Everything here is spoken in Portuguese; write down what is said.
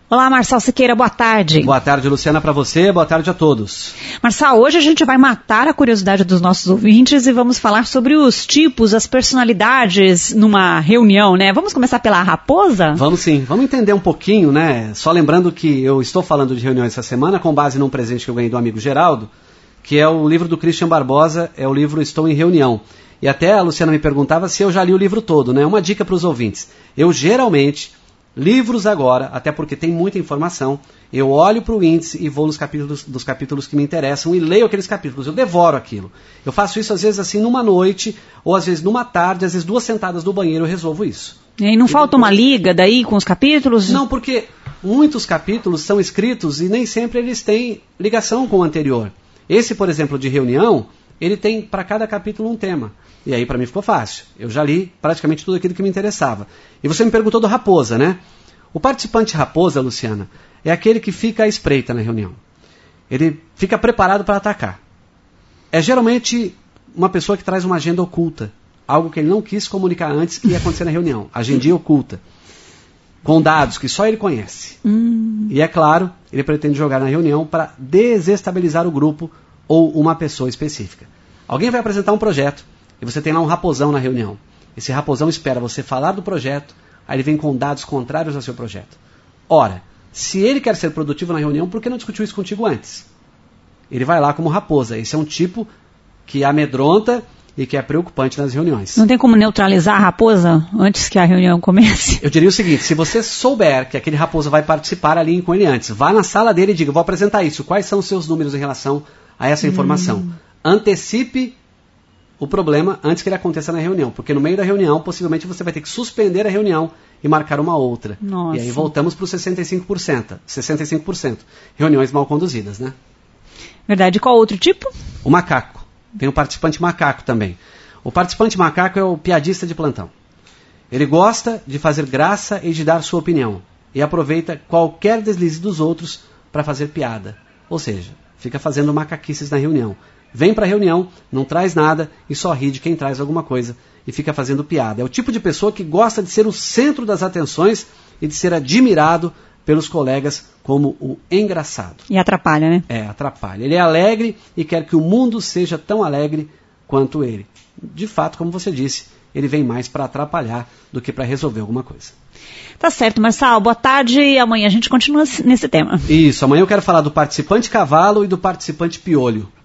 Olá, Marçal Siqueira, boa tarde. Boa tarde, Luciana, para você, boa tarde a todos. Marçal, hoje a gente vai matar a curiosidade dos nossos ouvintes e vamos falar sobre os tipos, as personalidades numa reunião, né? Vamos começar pela raposa? Vamos sim, vamos entender um pouquinho, né? Só lembrando que eu estou falando de reuniões essa semana com base num presente que eu ganhei do amigo Geraldo, que é o livro do Christian Barbosa, é o livro Estou em Reunião. E até a Luciana me perguntava se eu já li o livro todo, né? Uma dica para os ouvintes. Eu geralmente... livros agora, até porque tem muita informação, eu olho para o índice e vou nos capítulos que me interessam e leio aqueles capítulos, eu devoro aquilo. Eu faço isso às vezes assim numa noite, ou às vezes numa tarde, às vezes 2 sentadas no banheiro eu resolvo isso. E não falta uma liga daí com os capítulos? Não, porque muitos capítulos são escritos e nem sempre eles têm ligação com o anterior. Esse, por exemplo, de reunião, ele tem para cada capítulo um tema. E aí para mim ficou fácil. Eu já li praticamente tudo aquilo que me interessava. E você me perguntou do raposa, né? O participante raposa, Luciana, é aquele que fica à espreita na reunião. Ele fica preparado para atacar. É geralmente uma pessoa que traz uma agenda oculta. Algo que ele não quis comunicar antes que ia acontecer na reunião. Agendinha oculta. Com dados que só ele conhece. E é claro, ele pretende jogar na reunião para desestabilizar o grupo ou uma pessoa específica. Alguém vai apresentar um projeto. E você tem lá um raposão na reunião. Esse raposão espera você falar do projeto, aí ele vem com dados contrários ao seu projeto. Ora, se ele quer ser produtivo na reunião, por que não discutiu isso contigo antes? Ele vai lá como raposa. Esse é um tipo que amedronta e que é preocupante nas reuniões. Não tem como neutralizar a raposa antes que a reunião comece? Eu diria o seguinte, se você souber que aquele raposa vai participar, alinhe com ele antes. Vá na sala dele e diga, vou apresentar isso. Quais são os seus números em relação a essa informação? Antecipe o problema antes que ele aconteça na reunião, porque no meio da reunião, possivelmente você vai ter que suspender a reunião e marcar uma outra. Nossa. E aí voltamos para os 65%. Reuniões mal conduzidas, né? Verdade. Qual outro tipo? O macaco. Tem o participante macaco também. O participante macaco é o piadista de plantão. Ele gosta de fazer graça e de dar sua opinião. E aproveita qualquer deslize dos outros para fazer piada. Ou seja, fica fazendo macaquices na reunião. Vem para a reunião, não traz nada e só ri de quem traz alguma coisa e fica fazendo piada. É o tipo de pessoa que gosta de ser o centro das atenções e de ser admirado pelos colegas como o engraçado. E atrapalha, né? É, atrapalha. Ele é alegre e quer que o mundo seja tão alegre quanto ele. De fato, como você disse, ele vem mais para atrapalhar do que para resolver alguma coisa. Tá certo, Marçal. Boa tarde e amanhã a gente continua nesse tema. Isso, amanhã eu quero falar do participante cavalo e do participante piolho.